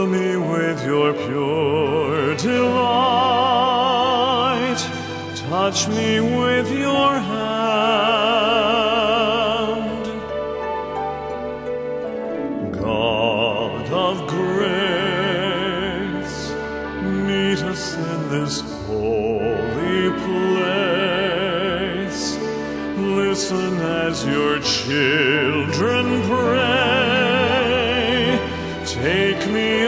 Fill me with your pure delight. Touch me with your hand. God of grace, meet us in this holy place. Listen as your children pray. Take me